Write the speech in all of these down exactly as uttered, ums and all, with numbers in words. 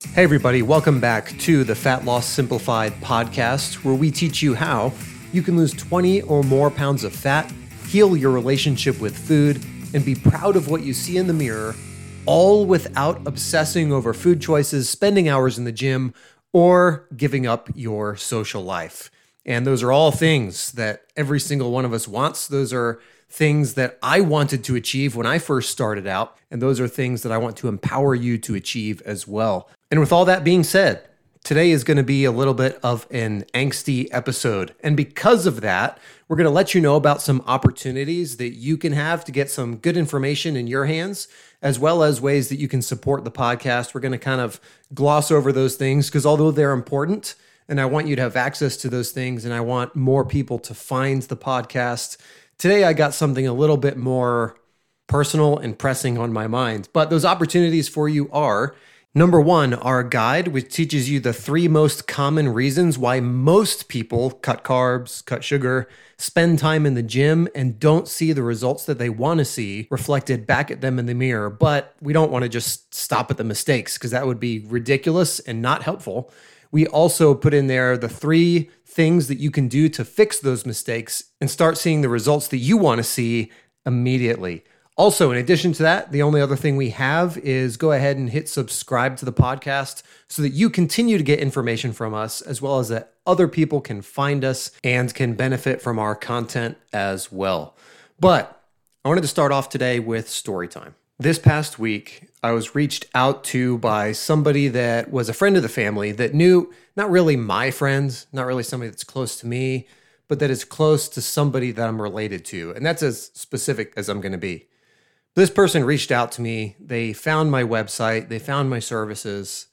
Hey everybody, welcome back to the Fat Loss Simplified podcast, where we teach you how you can lose twenty or more pounds of fat, heal your relationship with food, and be proud of what you see in the mirror, all without obsessing over food choices, spending hours in the gym, or giving up your social life. And those are all things that every single one of us wants. Those are things that I wanted to achieve when I first started out, and those are things that I want to empower you to achieve as well. And with all that being said, today is going to be a little bit of an angsty episode. And because of that, we're going to let you know about some opportunities that you can have to get some good information in your hands, as well as ways that you can support the podcast. We're going to kind of gloss over those things because although they're important, and I want you to have access to those things, and I want more people to find the podcast, today I got something a little bit more personal and pressing on my mind. But those opportunities for you are, number one, our guide, which teaches you the three most common reasons why most people cut carbs, cut sugar, spend time in the gym, and don't see the results that they want to see reflected back at them in the mirror. But we don't want to just stop at the mistakes because that would be ridiculous and not helpful. We also put in there the three things that you can do to fix those mistakes and start seeing the results that you want to see immediately. Also, in addition to that, the only other thing we have is go ahead and hit subscribe to the podcast so that you continue to get information from us, as well as that other people can find us and can benefit from our content as well. But I wanted to start off today with story time. This past week, I was reached out to by somebody that was a friend of the family that knew, not really my friend, not really somebody that's close to me, but that is close to somebody that I'm related to. And that's as specific as I'm going to be. This person reached out to me. They found my website. They found my services.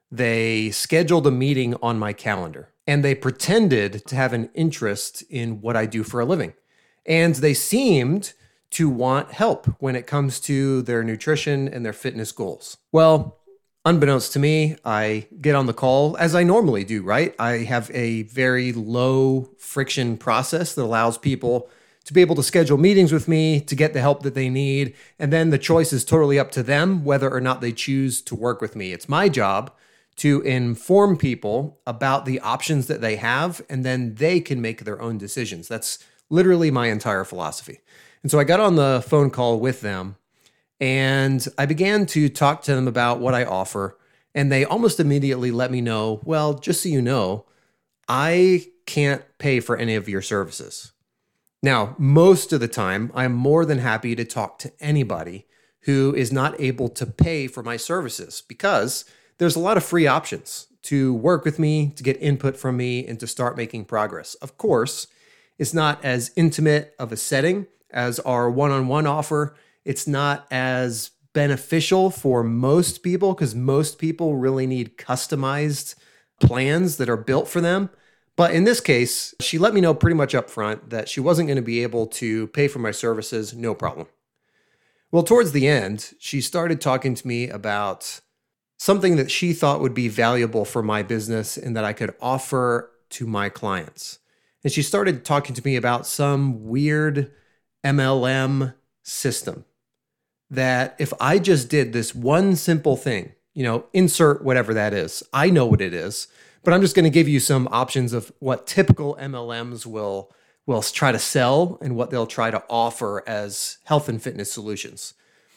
They scheduled a meeting on my calendar, and they pretended to have an interest in what I do for a living. And they seemed to want help when it comes to their nutrition and their fitness goals. Well, unbeknownst to me, I get on the call as I normally do, right? I have a very low friction process that allows people to be able to schedule meetings with me to get the help that they need. And then the choice is totally up to them whether or not they choose to work with me. It's my job to inform people about the options that they have, and then they can make their own decisions. That's literally my entire philosophy. And so I got on the phone call with them, and I began to talk to them about what I offer. And they almost immediately let me know, well, just so you know, I can't pay for any of your services. Now, most of the time, I'm more than happy to talk to anybody who is not able to pay for my services because there's a lot of free options to work with me, to get input from me, and to start making progress. Of course, it's not as intimate of a setting as our one-on-one offer. It's not as beneficial for most people because most people really need customized plans that are built for them. But in this case, she let me know pretty much up front that she wasn't going to be able to pay for my services, no problem. Well, towards the end, she started talking to me about something that she thought would be valuable for my business and that I could offer to my clients. And she started talking to me about some weird M L M system that if I just did this one simple thing, you know, insert whatever that is, I know what it is. But I'm just going to give you some options of what typical M L Ms will, will try to sell and what they'll try to offer as health and fitness solutions.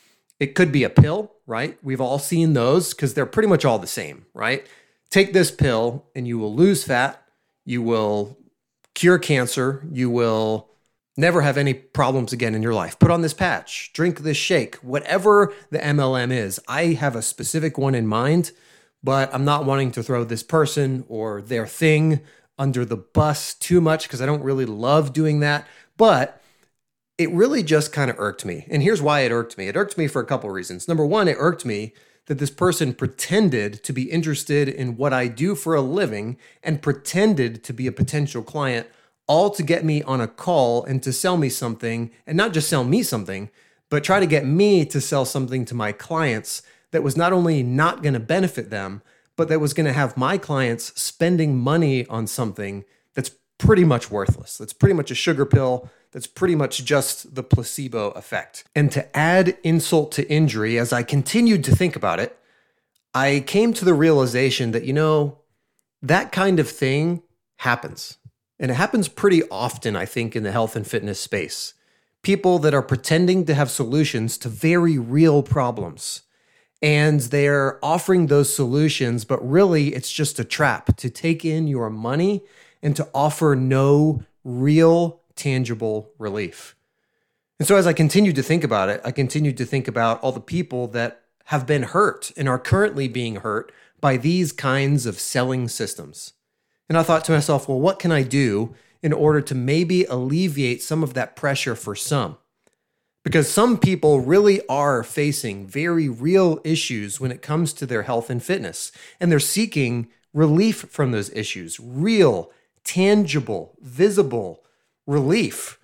It could be a pill, right? We've all seen those because they're pretty much all the same, right? Take this pill and you will lose fat. You will cure cancer. You will never have any problems again in your life. Put on this patch, drink this shake, whatever the M L M is. I have a specific one in mind, but I'm not wanting to throw this person or their thing under the bus too much because I don't really love doing that. But it really just kind of irked me. And here's why it irked me. It irked me for a couple of reasons. Number one, it irked me that this person pretended to be interested in what I do for a living and pretended to be a potential client, all to get me on a call and to sell me something, and not just sell me something, but try to get me to sell something to my clients that was not only not going to benefit them, but that was going to have my clients spending money on something that's pretty much worthless. That's pretty much a sugar pill. That's pretty much just the placebo effect. And to add insult to injury, as I continued to think about it, I came to the realization that, you know, that kind of thing happens. And it happens pretty often, I think, in the health and fitness space. People that are pretending to have solutions to very real problems. And they're offering those solutions, but really it's just a trap to take in your money and to offer no real, tangible relief. And so as I continued to think about it, I continued to think about all the people that have been hurt and are currently being hurt by these kinds of selling systems. And I thought to myself, well, what can I do in order to maybe alleviate some of that pressure for some? Because some people really are facing very real issues when it comes to their health and fitness, and they're seeking relief from those issues, real, tangible, visible relief.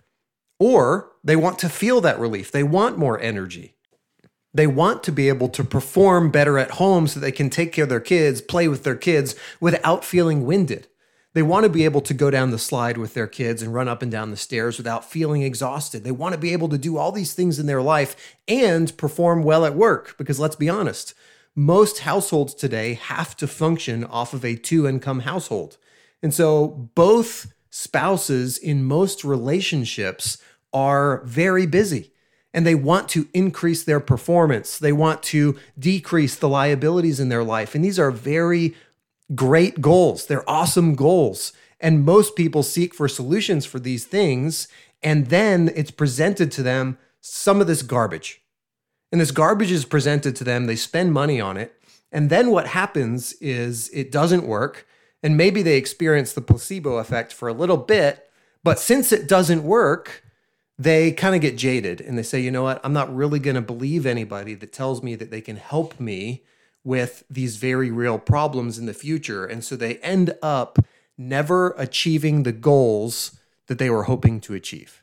Or they want to feel that relief. They want more energy. They want to be able to perform better at home so they can take care of their kids, play with their kids without feeling winded. They want to be able to go down the slide with their kids and run up and down the stairs without feeling exhausted. They want to be able to do all these things in their life and perform well at work. Because let's be honest, most households today have to function off of a two-income household. And so both spouses in most relationships are very busy. And they want to increase their performance. They want to decrease the liabilities in their life. And these are very great goals. They're awesome goals. And most people seek for solutions for these things. And then it's presented to them some of this garbage. And this garbage is presented to them. They spend money on it. And then what happens is it doesn't work. And maybe they experience the placebo effect for a little bit. But since it doesn't work, they kind of get jaded and they say, you know what, I'm not really going to believe anybody that tells me that they can help me with these very real problems in the future. And so they end up never achieving the goals that they were hoping to achieve.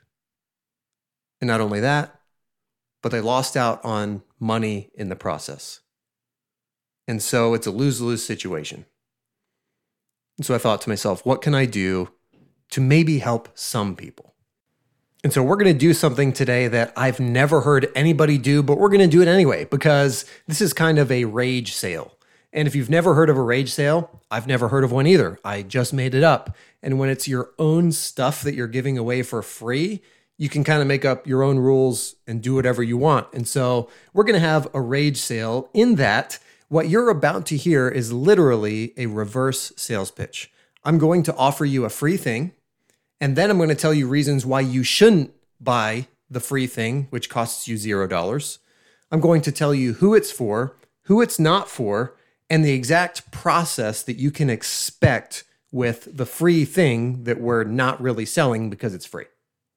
And not only that, but they lost out on money in the process. And so it's a lose-lose situation. And so I thought to myself, what can I do to maybe help some people? And so we're going to do something today that I've never heard anybody do, but we're going to do it anyway because this is kind of a rage sale. And if you've never heard of a rage sale, I've never heard of one either. I just made it up. And when it's your own stuff that you're giving away for free, you can kind of make up your own rules and do whatever you want. And so we're going to have a rage sale in that what you're about to hear is literally a reverse sales pitch. I'm going to offer you a free thing. And then I'm going to tell you reasons why you shouldn't buy the free thing, which costs you zero dollars. I'm going to tell you who it's for, who it's not for, and the exact process that you can expect with the free thing that we're not really selling because it's free.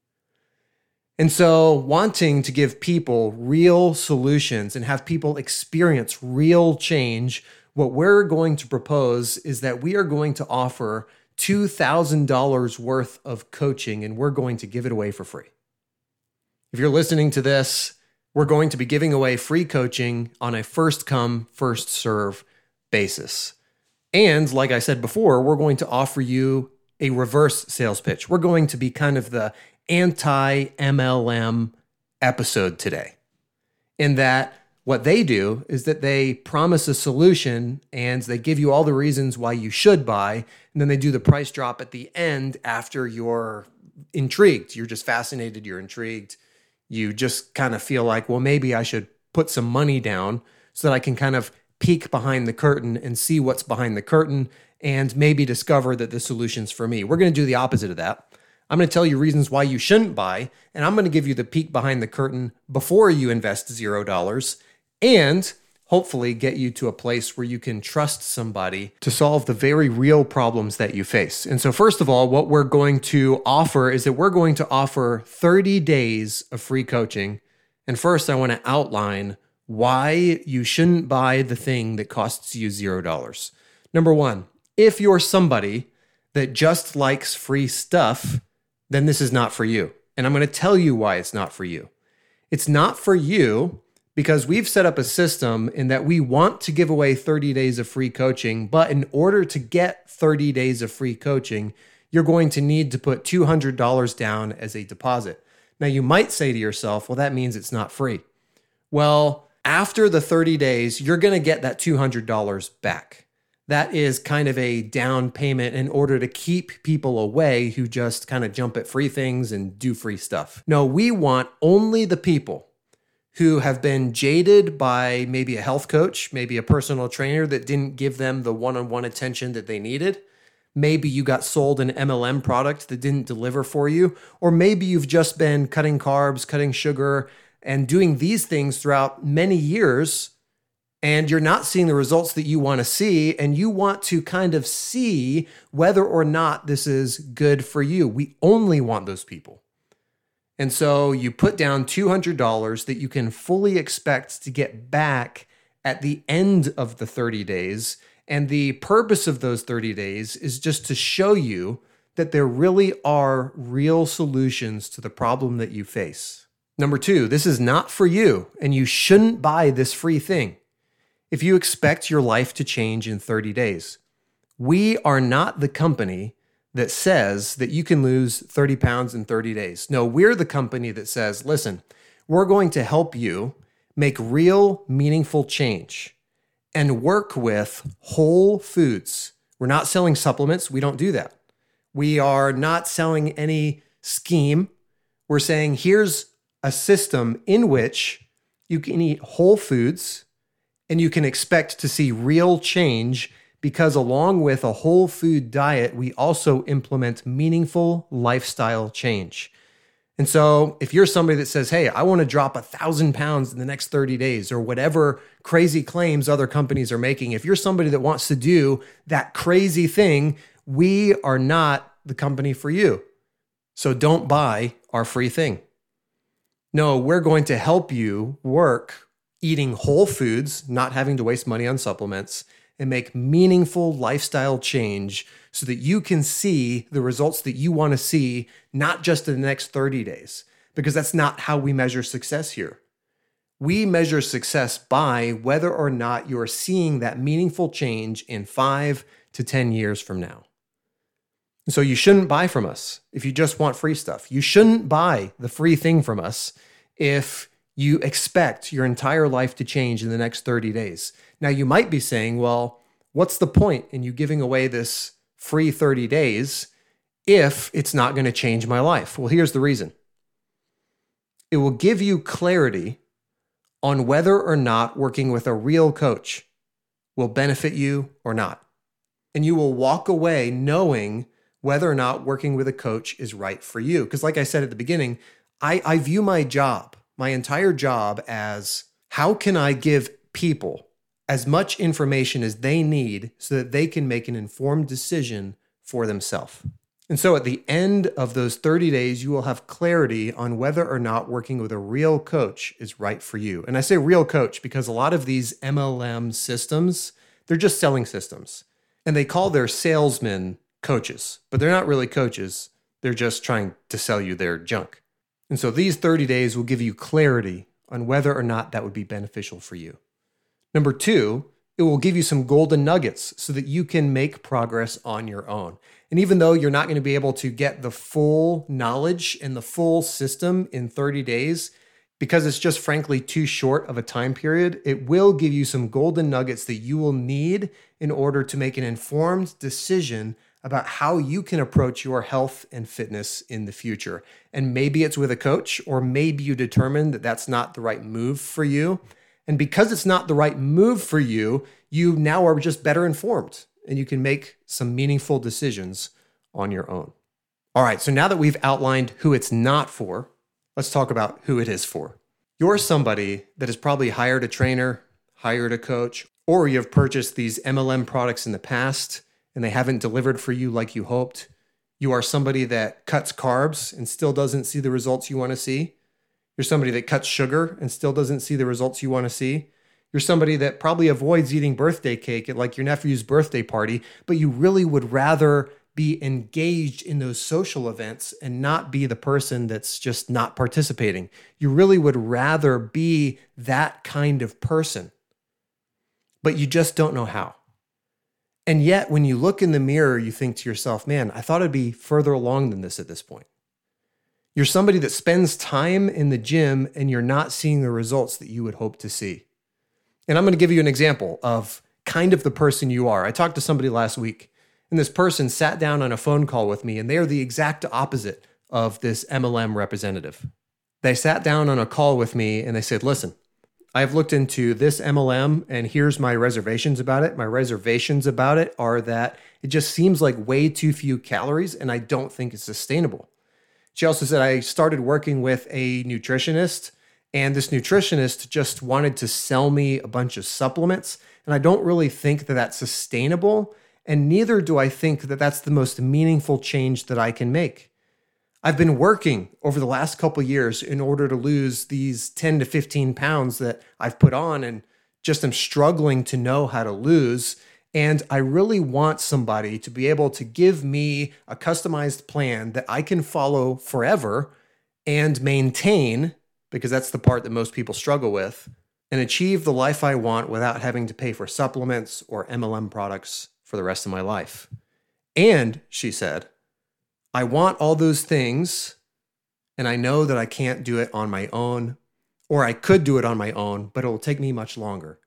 And so wanting to give people real solutions and have people experience real change, what we're going to propose is that we are going to offer two thousand dollars worth of coaching, and we're going to give it away for free. If you're listening to this, we're going to be giving away free coaching on a first come, first serve basis. And like I said before, we're going to offer you a reverse sales pitch. We're going to be kind of the anti-M L M episode today, in that what they do is that they promise a solution and they give you all the reasons why you should buy. And then they do the price drop at the end after you're intrigued. You're just fascinated. You're intrigued. You just kind of feel like, well, maybe I should put some money down so that I can kind of peek behind the curtain and see what's behind the curtain and maybe discover that the solution's for me. We're going to do the opposite of that. I'm going to tell you reasons why you shouldn't buy, and I'm going to give you the peek behind the curtain before you invest zero dollars. And hopefully get you to a place where you can trust somebody to solve the very real problems that you face. And so first of all, what we're going to offer is that we're going to offer thirty days of free coaching. And first, I want to outline why you shouldn't buy the thing that costs you zero dollars. Number one, if you're somebody that just likes free stuff, then this is not for you. And I'm going to tell you why it's not for you. It's not for you because we've set up a system in that we want to give away thirty days of free coaching, but in order to get thirty days of free coaching, you're going to need to put two hundred dollars down as a deposit. Now, you might say to yourself, well, that means it's not free. Well, After the thirty days, you're going to get that two hundred dollars back. That is kind of a down payment in order to keep people away who just kind of jump at free things and do free stuff. No, we want only the people who have been jaded by maybe a health coach, maybe a personal trainer that didn't give them the one-on-one attention that they needed. Maybe you got sold an M L M product that didn't deliver for you, or maybe you've just been cutting carbs, cutting sugar, and doing these things throughout many years, and you're not seeing the results that you want to see, and you want to kind of see whether or not this is good for you. We only want those people. And so you put down two hundred dollars that you can fully expect to get back at the end of the thirty days. And the purpose of those thirty days is just to show you that there really are real solutions to the problem that you face. Number two, this is not for you, and you shouldn't buy this free thing if you expect your life to change in thirty days. We are not the company that says that you can lose thirty pounds in thirty days. No, we're the company that says, listen, we're going to help you make real, meaningful change and work with whole foods. We're not selling supplements. We don't do that. We are not selling any scheme. We're saying here's a system in which you can eat whole foods and you can expect to see real change, because along with a whole food diet, we also implement meaningful lifestyle change. And so if you're somebody that says, hey, I want to drop a thousand pounds in the next thirty days, or whatever crazy claims other companies are making, if you're somebody that wants to do that crazy thing, we are not the company for you. So don't buy our free thing. No, we're going to help you work eating whole foods, not having to waste money on supplements, and make meaningful lifestyle change so that you can see the results that you want to see, not just in the next thirty days, because that's not how we measure success here. We measure success by whether or not you're seeing that meaningful change in five to ten years from now. So you shouldn't buy from us if you just want free stuff. You shouldn't buy the free thing from us if you expect your entire life to change in the next thirty days. Now, you might be saying, well, what's the point in you giving away this free thirty days if it's not going to change my life? Well, here's the reason. It will give you clarity on whether or not working with a real coach will benefit you or not. And you will walk away knowing whether or not working with a coach is right for you. Because like I said at the beginning, I, I view my job, my entire job, as how can I give people as much information as they need so that they can make an informed decision for themselves. And so at the end of those thirty days, you will have clarity on whether or not working with a real coach is right for you. And I say real coach because a lot of these M L M systems, they're just selling systems. And they call their salesmen coaches, but they're not really coaches. They're just trying to sell you their junk. And so these thirty days will give you clarity on whether or not that would be beneficial for you. Number two, it will give you some golden nuggets so that you can make progress on your own. And even though you're not going to be able to get the full knowledge and the full system in thirty days, because it's just frankly too short of a time period, it will give you some golden nuggets that you will need in order to make an informed decision about how you can approach your health and fitness in the future. And maybe it's with a coach, or maybe you determine that that's not the right move for you. And because it's not the right move for you, you now are just better informed and you can make some meaningful decisions on your own. All right, so now that we've outlined who it's not for, let's talk about who it is for. You're somebody that has probably hired a trainer, hired a coach, or you have purchased these M L M products in the past and they haven't delivered for you like you hoped. You are somebody that cuts carbs and still doesn't see the results you want to see. You're somebody that cuts sugar and still doesn't see the results you want to see. You're somebody that probably avoids eating birthday cake at like your nephew's birthday party, but you really would rather be engaged in those social events and not be the person that's just not participating. You really would rather be that kind of person, but you just don't know how. And yet, when you look in the mirror, you think to yourself, man, I thought I'd be further along than this at this point. You're somebody that spends time in the gym and you're not seeing the results that you would hope to see. And I'm going to give you an example of kind of the person you are. I talked to somebody last week, and this person sat down on a phone call with me, and they are the exact opposite of this M L M representative. They sat down on a call with me and they said, listen, I've looked into this M L M and here's my reservations about it. My reservations about it are that it just seems like way too few calories and I don't think it's sustainable. She also said, I started working with a nutritionist and this nutritionist just wanted to sell me a bunch of supplements. And I don't really think that that's sustainable. And neither do I think that that's the most meaningful change that I can make. I've been working over the last couple of years in order to lose these ten to fifteen pounds that I've put on and just am struggling to know how to lose. And I really want somebody to be able to give me a customized plan that I can follow forever and maintain, because that's the part that most people struggle with, and achieve the life I want without having to pay for supplements or M L M products for the rest of my life. And she said, I want all those things, and I know that I can't do it on my own, or I could do it on my own, but it will take me much longer.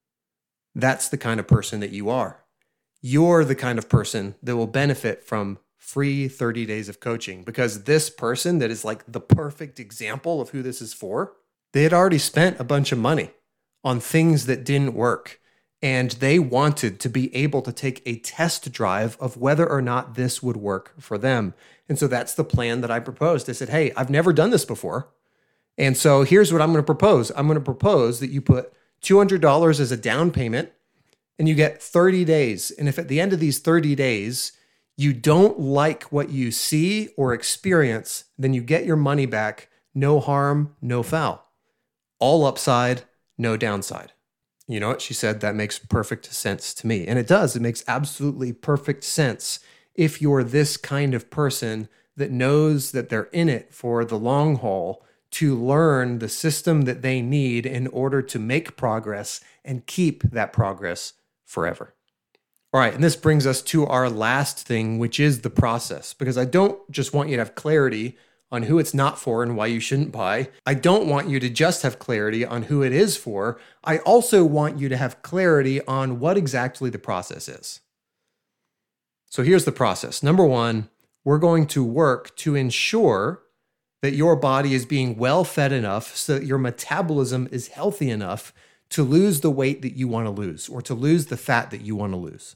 That's the kind of person that you are. You're the kind of person that will benefit from free thirty days of coaching, because this person that is like the perfect example of who this is for, they had already spent a bunch of money on things that didn't work. And they wanted to be able to take a test drive of whether or not this would work for them. And so that's the plan that I proposed. I said, hey, I've never done this before. And so here's what I'm going to propose. I'm going to propose that you put two hundred dollars as a down payment and you get thirty days. And if at the end of these thirty days, you don't like what you see or experience, then you get your money back. No harm, no foul. All upside, no downside. You know what? She said that makes perfect sense to me. And it does. It makes absolutely perfect sense if you're this kind of person that knows that they're in it for the long haul to learn the system that they need in order to make progress and keep that progress forever. All right, and this brings us to our last thing, which is the process, because I don't just want you to have clarity on who it's not for and why you shouldn't buy. I don't want you to just have clarity on who it is for. I also want you to have clarity on what exactly the process is. So here's the process. Number one, we're going to work to ensure that your body is being well fed enough so that your metabolism is healthy enough to lose the weight that you want to lose or to lose the fat that you want to lose.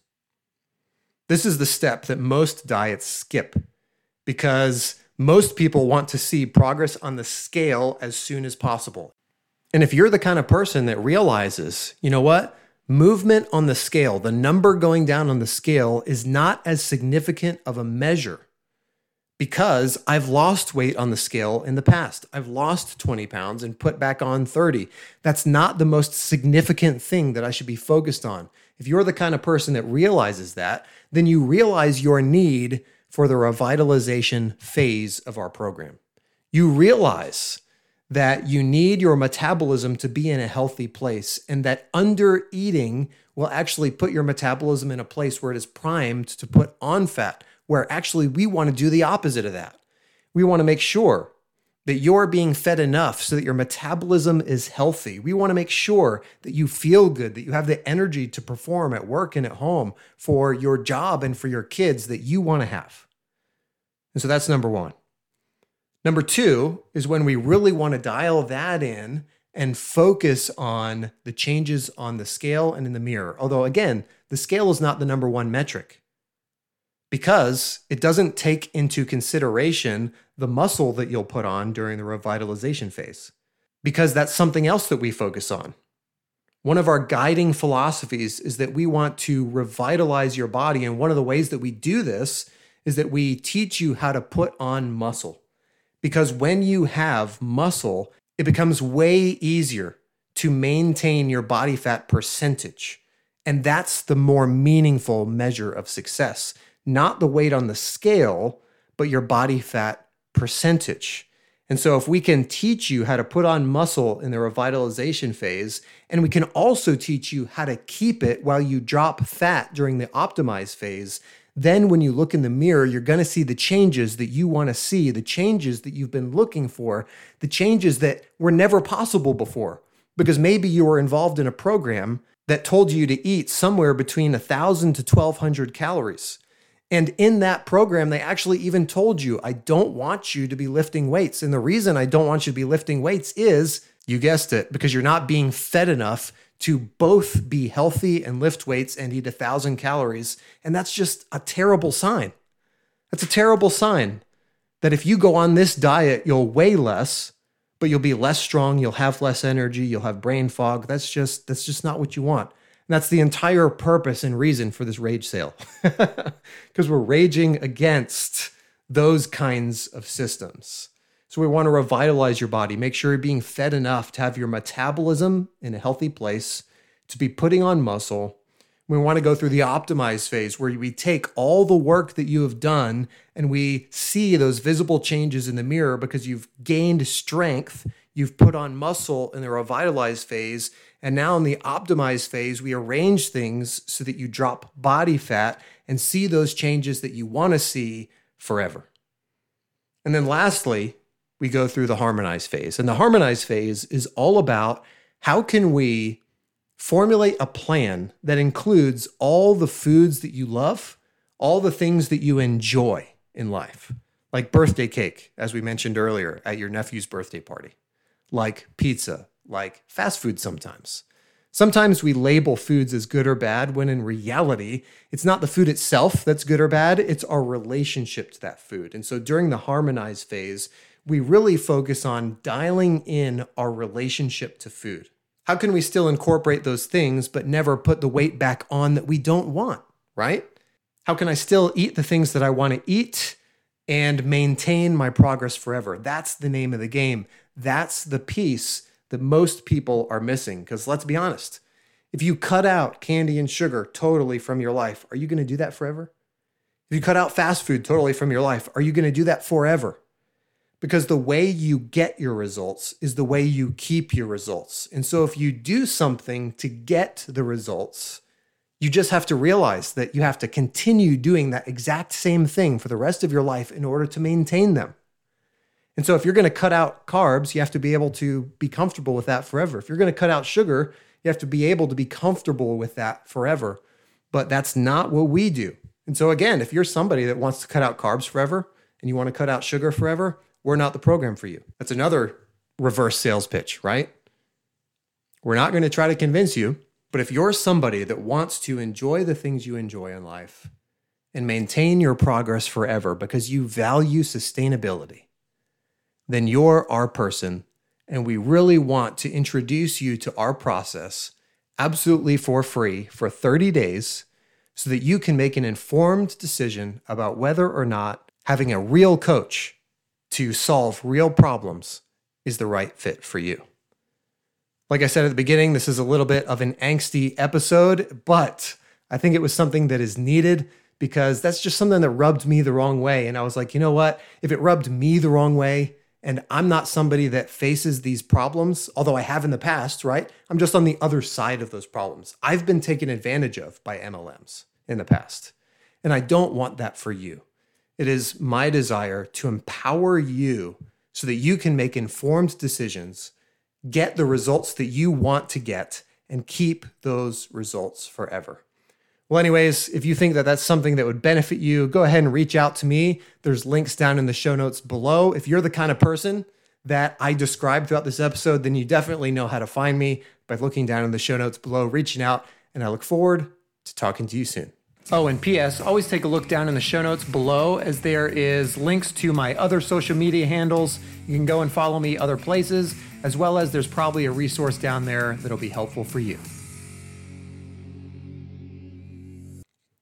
This is the step that most diets skip because most people want to see progress on the scale as soon as possible. And if you're the kind of person that realizes, you know what, movement on the scale, the number going down on the scale is not as significant of a measure because I've lost weight on the scale in the past. I've lost twenty pounds and put back on thirty. That's not the most significant thing that I should be focused on. If you're the kind of person that realizes that, then you realize your need for the revitalization phase of our program. You realize that you need your metabolism to be in a healthy place and that under eating will actually put your metabolism in a place where it is primed to put on fat, where actually we want to do the opposite of that. We want to make sure that you're being fed enough so that your metabolism is healthy. We want to make sure that you feel good, that you have the energy to perform at work and at home for your job and for your kids that you want to have. And so that's number one. Number two is when we really want to dial that in and focus on the changes on the scale and in the mirror. Although again, the scale is not the number one metric because it doesn't take into consideration the muscle that you'll put on during the revitalization phase, because that's something else that we focus on. One of our guiding philosophies is that we want to revitalize your body. And one of the ways that we do this is that we teach you how to put on muscle. Because when you have muscle, it becomes way easier to maintain your body fat percentage. And that's the more meaningful measure of success. Not the weight on the scale, but your body fat percentage. And so if we can teach you how to put on muscle in the revitalization phase, and we can also teach you how to keep it while you drop fat during the optimize phase, then when you look in the mirror, you're going to see the changes that you want to see, the changes that you've been looking for, the changes that were never possible before, Because maybe you were involved in a program that told you to eat somewhere between one thousand to twelve hundred calories. And in that program, they actually even told you, I don't want you to be lifting weights. And the reason I don't want you to be lifting weights is, you guessed it, because you're not being fed enough to both be healthy and lift weights and eat a thousand calories. And that's just a terrible sign. That's a terrible sign that if you go on this diet, you'll weigh less, but you'll be less strong, you'll have less energy, you'll have brain fog. That's just, that's just not what you want. And that's the entire purpose and reason for this rage sale. Because we're raging against those kinds of systems. So we want to revitalize your body, make sure you're being fed enough to have your metabolism in a healthy place, to be putting on muscle. We want to go through the optimize phase where we take all the work that you have done and we see those visible changes in the mirror because you've gained strength, you've put on muscle in the revitalize phase. And now in the optimize phase, we arrange things so that you drop body fat and see those changes that you want to see forever. And then lastly, we go through the harmonize phase. And the harmonize phase is all about how can we formulate a plan that includes all the foods that you love, all the things that you enjoy in life, like birthday cake, as we mentioned earlier at your nephew's birthday party, like pizza, like fast food sometimes. Sometimes we label foods as good or bad when in reality, it's not the food itself that's good or bad, it's our relationship to that food. And so during the harmonize phase, we really focus on dialing in our relationship to food. How can we still incorporate those things, but never put the weight back on that we don't want, right? How can I still eat the things that I want to eat and maintain my progress forever? That's the name of the game. That's the piece that most people are missing. Because let's be honest, if you cut out candy and sugar totally from your life, are you going to do that forever? If you cut out fast food totally from your life, are you going to do that forever? Because the way you get your results is the way you keep your results. And so if you do something to get the results, you just have to realize that you have to continue doing that exact same thing for the rest of your life in order to maintain them. And so if you're going to cut out carbs, you have to be able to be comfortable with that forever. If you're going to cut out sugar, you have to be able to be comfortable with that forever. But that's not what we do. And so again, if you're somebody that wants to cut out carbs forever and you want to cut out sugar forever, we're not the program for you. That's another reverse sales pitch, right? We're not going to try to convince you, but if you're somebody that wants to enjoy the things you enjoy in life and maintain your progress forever because you value sustainability, then you're our person, and we really want to introduce you to our process absolutely for free for thirty days so that you can make an informed decision about whether or not having a real coach to solve real problems is the right fit for you. Like I said at the beginning, this is a little bit of an angsty episode, but I think it was something that is needed because that's just something that rubbed me the wrong way. And I was like, you know what? If it rubbed me the wrong way, and I'm not somebody that faces these problems, although I have in the past, right? I'm just on the other side of those problems. I've been taken advantage of by M L Ms in the past, and I don't want that for you. It is my desire to empower you so that you can make informed decisions, get the results that you want to get, and keep those results forever. Well, anyways, if you think that that's something that would benefit you, go ahead and reach out to me. There's links down in the show notes below. If you're the kind of person that I described throughout this episode, then you definitely know how to find me by looking down in the show notes below, reaching out, and I look forward to talking to you soon. Oh, and P S, always take a look down in the show notes below as there is links to my other social media handles. You can go and follow me other places, as well as there's probably a resource down there that'll be helpful for you.